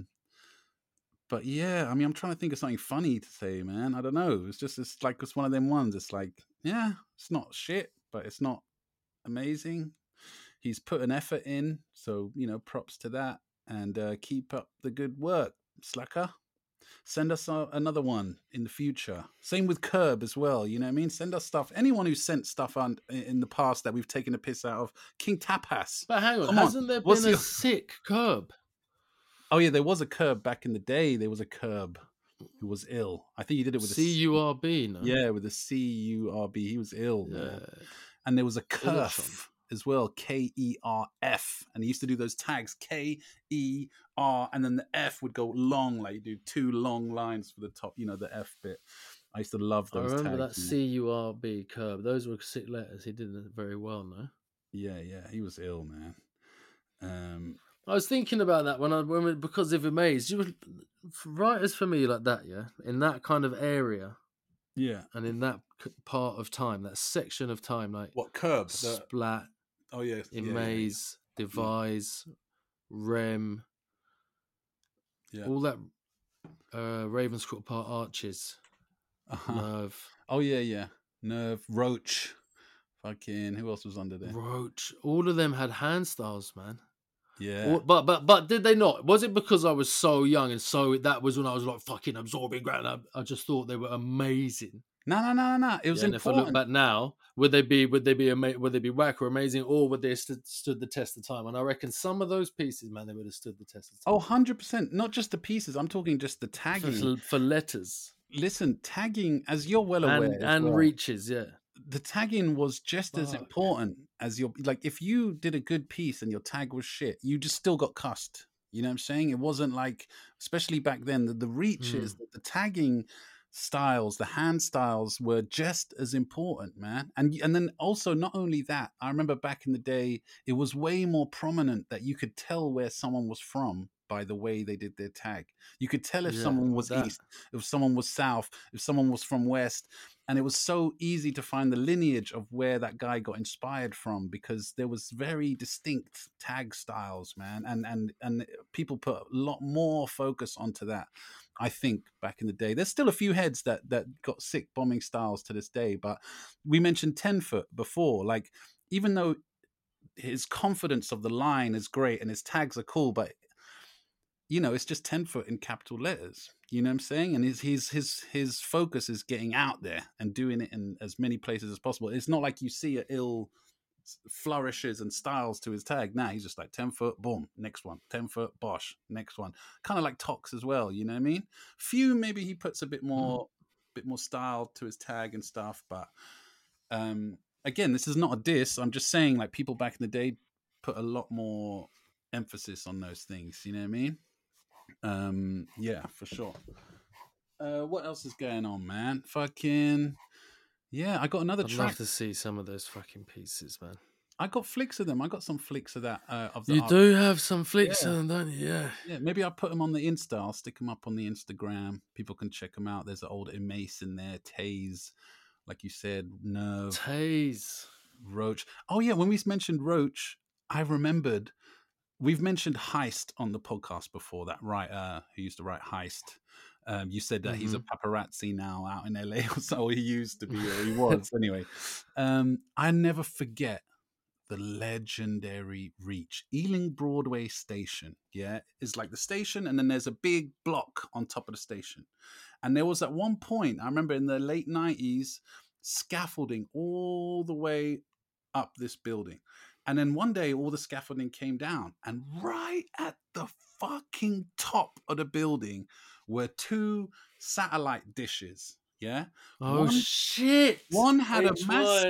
yeah, I mean, I'm trying to think of something funny to say, man. I don't know. It's like it's one of them ones. It's like, yeah, it's not shit, but it's not amazing. He's put an effort in, so you know, props to that, and keep up the good work, slacker. Send us another one in the future. Same with Curb as well. You know what I mean? Send us stuff. Anyone who sent stuff in the past that we've taken a piss out of. King Tapas. But hang on, Come on, hasn't there what's been a your- sick Curb? Oh yeah, there was a Curb back in the day. There was a Curb who was ill. I think he did it with CURB, no? Yeah, with a CURB. He was ill, Yeah. man. And there was a Illusion. Kerf as well, KERF. And he used to do those tags, KER, and then the F would go long, like you do two long lines for the top, you know, the F bit. I used to love I those remember tags. that man. CURB Curb. Those were sick letters. He did it very well, no? Yeah, he was ill, man. I was thinking about that because of Amaze. Writers for me like that, yeah, in that kind of area Yeah. and in that part of time, that section of time, like What Curb? Splat, Oh yeah, Amaze, Devise, Rem, Yeah. all that Ravenscroft Park Arches, Uh-huh. Nerve, Oh yeah. Nerve, Roach, fucking. Who else was under there? Roach. All of them had hand styles, man. Yeah. But did they not? Was it because I was so young and so that was when I was like fucking absorbing ground? I just thought they were amazing. No. It was Yeah, and if I look important. back now, would they be whack or amazing, or would they have stood the test of time? And I reckon some of those pieces, man, they would have stood the test of time. Oh, 100%. Not just the pieces. I'm talking just the tagging. for letters Listen, tagging, as you're well aware, as and well, reaches, yeah. the tagging was just as Fuck. important as your, like, if you did a good piece and your tag was shit, you just still got cussed. You know what I'm saying? It wasn't like, especially back then, the reaches, the tagging styles, the hand styles were just as important, man. And then also, not only that, I remember back in the day, it was way more prominent that you could tell where someone was from by the way they did their tag. You could tell if Yeah, someone was that. east, if someone was south, if someone was from west. And it was so easy to find the lineage of where that guy got inspired from, because there was very distinct tag styles, man. And people put a lot more focus onto that, I think, back in the day. There's still a few heads that got sick bombing styles to this day, but we mentioned 10 foot before. Like, even though his confidence of the line is great and his tags are cool, but you know, it's just 10 foot in capital letters. You know what I'm saying? And his focus is getting out there and doing it in as many places as possible. It's not like you see a ill flourishes and styles to his tag. Nah, he's just like 10 foot, boom, next one. 10 foot, bosh, next one. Kind of like Tox as well, you know what I mean? Few, maybe he puts a bit more bit more style to his tag and stuff. But again, this is not a diss. I'm just saying, like, people back in the day put a lot more emphasis on those things. You know what I mean? Yeah, for sure. What else is going on, man? Fucking yeah, I got another I'd track. love to see some of those fucking pieces, man. I got flicks of them. I got some flicks of that. Of the You art. do have some flicks Yeah. on, don't you? Yeah. Yeah, maybe I'll put them on the Insta. I'll stick them up on the Instagram. People can check them out. There's an old Mace in there, Taze, like you said, Nerve, Taze. Roach. Oh yeah, when we mentioned Roach, I remembered we've mentioned Heist on the podcast before. That writer who used to write Heist. You said that he's a paparazzi now out in LA, or so he used to be, or he was anyway. I never forget the legendary Reach. Ealing Broadway Station, yeah, is like the station, and then there's a big block on top of the station. And there was at one point, I remember in the late 90s, scaffolding all the way up this building. And then one day, all the scaffolding came down, and right at the fucking top of the building were 2 satellite dishes. Yeah. Oh shit! One had a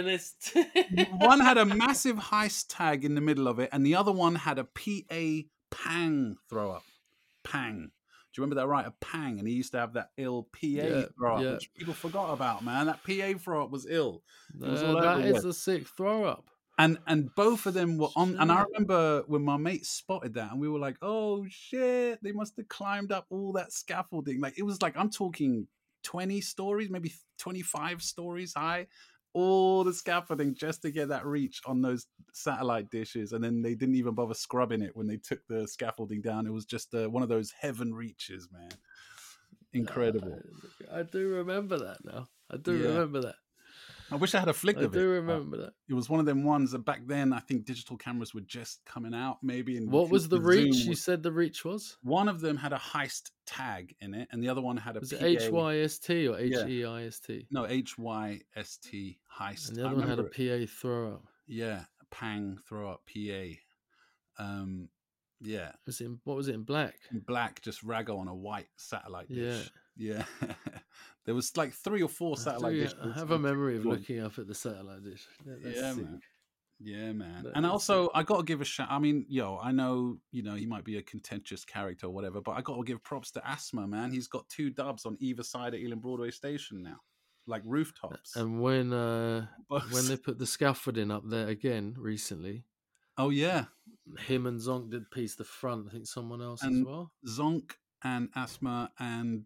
one had a massive. massive heist tag in the middle of it, and the other one had a PA Pang throw up. Pang. Do you remember that, right? A Pang, and he used to have that ill PA throw up, which people forgot about. Man, that PA throw up was ill. It was all That over is a sick throw up. And both of them were on. And I remember when my mate spotted that, and we were like, "Oh shit! They must have climbed up all that scaffolding." Like, it was like, I'm talking 20 stories, maybe 25 stories high, all the scaffolding just to get that Reach on those satellite dishes. And then they didn't even bother scrubbing it when they took the scaffolding down. It was just one of those heaven reaches, man. Incredible. I do remember that now. I do remember that. I wish I had a flick of it. I do remember that. It was one of them ones that back then, I think digital cameras were just coming out, maybe. And What was the Reach? Zoom You said the Reach was? One of them had a heist tag in it, and the other one had a Was PA. it HYST or HEIST? No, HYST, heist. And the I other one had a remember it. PA throw up. Yeah, Pang, throw up, PA. Yeah. What was it in black? In black, just Rago on a white satellite dish. Yeah. Yeah. There was like 3 or 4 satellite dishes. I have a memory of looking up at the satellite dish. That's Yeah, sick. man. Yeah, man. That And is also, I got to give a shout. I mean, I know, he might be a contentious character or whatever, but I got to give props to Asthma, man. He's got 2 dubs on either side of Ealing Broadway Station now, like rooftops. And when they put the scaffolding up there again recently, oh yeah, him and Zonk did piece the front. I think someone else as And well. Zonk and Asthma and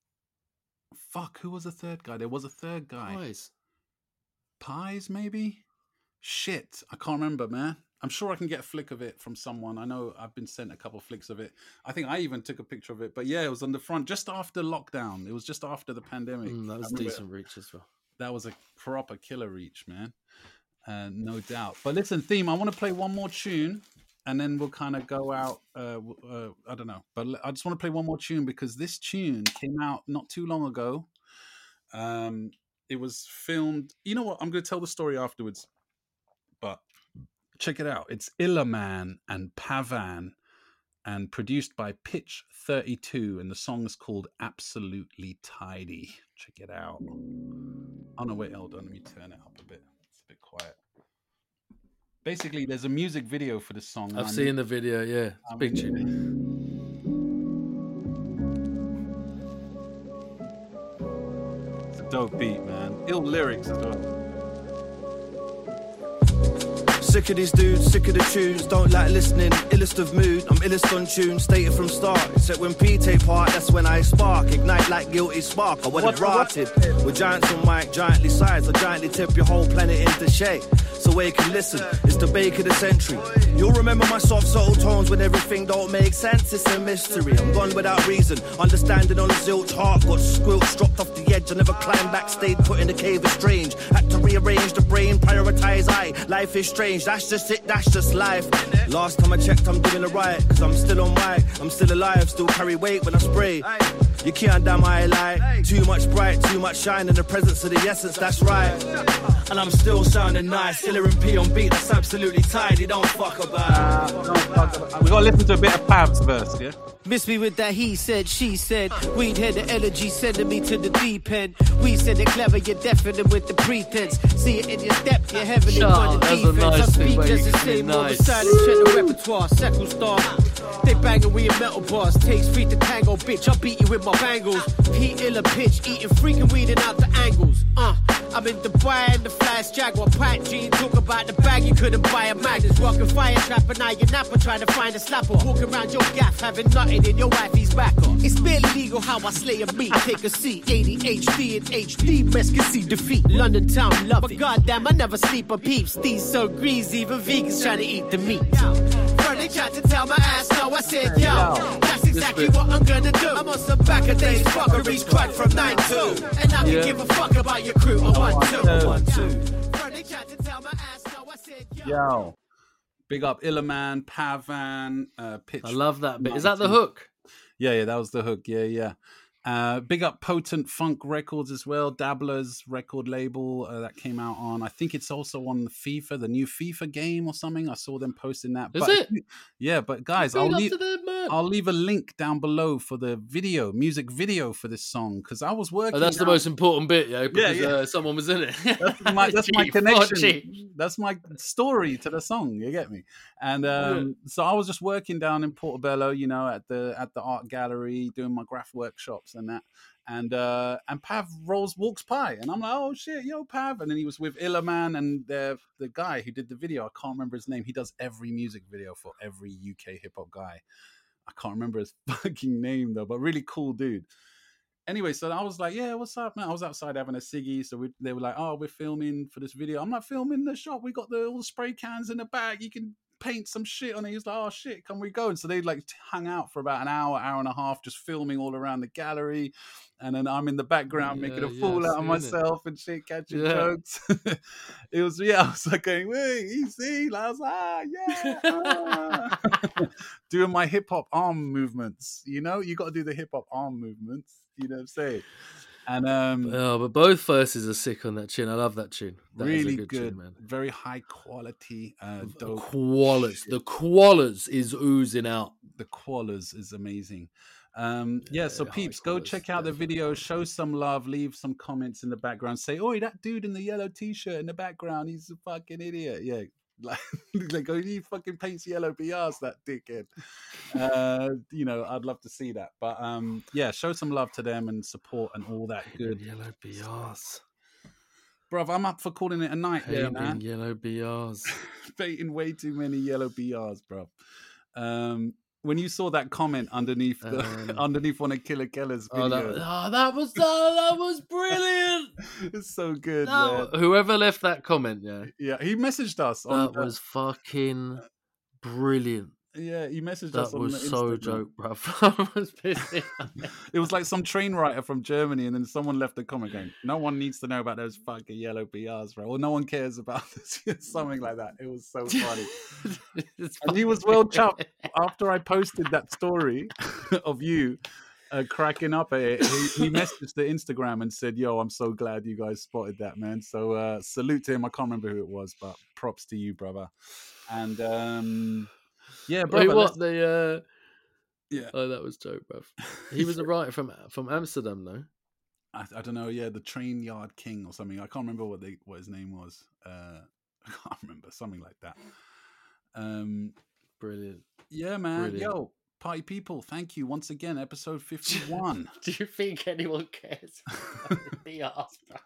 who was the third guy? There was a third guy. Pies, maybe? Shit, I can't remember, man. I'm sure I can get a flick of it from someone. I know I've been sent a couple flicks of it. I think I even took a picture of it. But yeah, it was on the front just after lockdown. It was just after the pandemic. That was decent Reach as well. That was a proper killer Reach, man. No doubt. But listen, Theme, I want to play one more tune, and then we'll kind of go out. I don't know. But I just want to play one more tune because this tune came out not too long ago. It was filmed. You know what? I'm going to tell the story afterwards. But check it out. It's Illaman and Pavan, and produced by Pitch 32, and the song is called Absolutely Tidy. Check it out. Oh no, wait, hold on. Let me turn it up a bit. It's a bit quiet. Basically, there's a music video for this song. I've seen the video, yeah. It's a big tune. It's a dope beat, man. Ill lyrics as well. Sick of these dudes, sick of the tunes, don't like listening, illest of mood, I'm illest on tune, stated from start, except when P take part, that's when I spark, ignite like guilty spark, I would have rotted, with giants on mic, giantly sized, I giantly tip your whole planet into shape, so where you can listen, it's the bake of the century, you'll remember my soft subtle tones when everything don't make sense, it's a mystery, I'm gone without reason, understanding on a zilch, heart got squilched, dropped off the edge, I never climbed back, stayed put in the cave is strange, had to rearrange the brain, prioritize life is strange, that's just it, that's just life. Last time I checked, I'm doing it right, cause I'm still on white, I'm still alive, still carry weight when I spray. You can't damn my light, too much bright, too much shine in the presence of the essence, that's right. And I'm still sounding nice, Killer and P on beat, that's absolutely tidy, don't fuck about. We gotta listen to a bit of Pav's verse, yeah? Miss me with that he said, she said. We'd had the energy sending me to the deep end. We said it clever, you're deafening with the pretense. See it in your step, you're heavily Shut on up, the that's a defense. nice I thing, speak mate. just the You same, come in over nice. silence, check the repertoire, second star. They banging, we in metal bars. Takes free to tango, bitch. I'll beat you with my bangles. Pete Illa pitch, eating freaking weeding out the angles. I'm in Dubai in the flash Jaguar. Pat G, talk about the bag you couldn't buy a Magnus. Rockin' fire trap and now you're napper trying to find a slapper. Walking around your gaff, having nothing in your wifey's backer. It's barely legal how I slay a meat. Take a seat, ADHD and HD. Best can see defeat. London town love it. But goddamn, I never sleep on peeps. These so greasy, even vegans trying to eat the meat. They tried to tell my ass no, I said yo, that's exactly what I'm gonna do. I'm on some back of days fuckeries, crack from 9-2. And I can give a fuck about your crew. I want to. They tried to tell my ass no, I said Yo. Big up Illaman, Pavan, Pitch. I love that bit. Is that the hook? Yeah, that was the hook. Yeah. Big up Potent Funk Records as well, Dabbler's record label that came out on. I think it's also on the FIFA, the new FIFA game or something. I saw them posting that. Is it? Yeah, but guys, I'll leave a link down below for the music video for this song because I was working. Oh, that's the most important bit, yeah. Because someone was in it. That's my connection. That's my story to the song. You get me? And so I was just working down in Portobello, at the art gallery, doing my graph workshops and that. And Pav walks by, and I'm like, oh shit, yo Pav. And then he was with Illaman and the guy who did the video. I can't remember his name. He does every music video for every UK hip hop guy. I can't remember his fucking name though, but really cool dude. Anyway, so I was like, yeah, what's up, man? I was outside having a ciggy, so they were like, oh, we're filming for this video. I'm not filming the shop. We got all the spray cans in the bag. You can paint some shit on it. He was like, oh shit, can we go? And so they hung out for about an hour and a half, just filming all around the gallery. And then I'm in the background making a fool out of myself and shit, catching jokes. I was like going, wait, easy. I was like, doing my hip hop arm movements. You got to do the hip hop arm movements. You know what I'm saying? And but both verses are sick on that tune. I love that tune. That really is a good tune, man. Very high quality. Dope. The Koalas is oozing out. The Koalas is amazing. So peeps, go check out the video, show some love, leave some comments in the background, say, oh, that dude in the yellow t-shirt in the background, he's a fucking idiot. Yeah, like oh, he fucking paints yellow BRs, that dickhead. I'd love to see that. But show some love to them and support and all that good. Yellow BRs. Bruv, I'm up for calling it a night there, man. Yellow BRs. Painting way too many yellow BRs, bruv. When you saw that comment underneath underneath one of Killer Keller's videos, that was brilliant. It's so good. Man. Whoever left that comment, he messaged us. That was fucking brilliant. Yeah, he messaged that us. That was so joke, bro. I was pissing. It was like some train writer from Germany, and then someone left a comment going, "No one needs to know about those fucking yellow BRs, bro. Or no one cares about this." Something like that. It was so funny. And he was well chuffed after I posted that story of you cracking up at it. He messaged the Instagram and said, "Yo, I'm so glad you guys spotted that, man." So salute to him. I can't remember who it was, but props to you, brother. And yeah, bro. Wait, what the? Yeah. Oh, that was dope, bruv. He was a writer from Amsterdam, though. I don't know. Yeah, the Train Yard King or something. I can't remember what his name was. I can't remember, something like that. Brilliant. Yeah, man. Brilliant. Yo, party people, thank you once again. Episode 51. Do you think anyone cares? The ass, bro.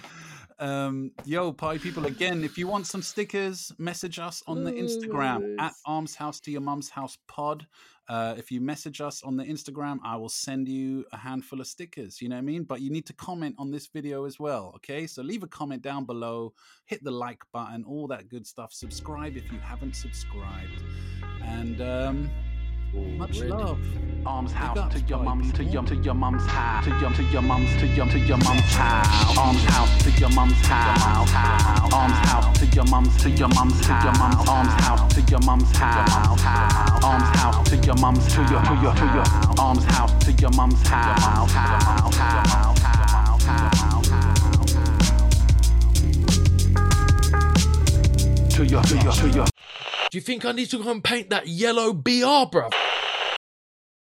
Yo, party people, again, if you want some stickers, message us on the Instagram at Arms House to Your Mum's House Pod. If you message us on the Instagram, I will send you a handful of stickers, you know what I mean? But you need to comment on this video as well, okay? So leave a comment down below, hit the like button, all that good stuff. Subscribe if you haven't subscribed. And much love. Arms House to your mum's, to your mum's house, to your mum's, to your mum's house. Arms House to your mum's house. Arms House to your mum's, to your mum's house. Arms House to your mum's house. Arms House to your mum's, to your Arms House to your mum's house. To your. Do you think I need to go and paint that yellow BR, bruv?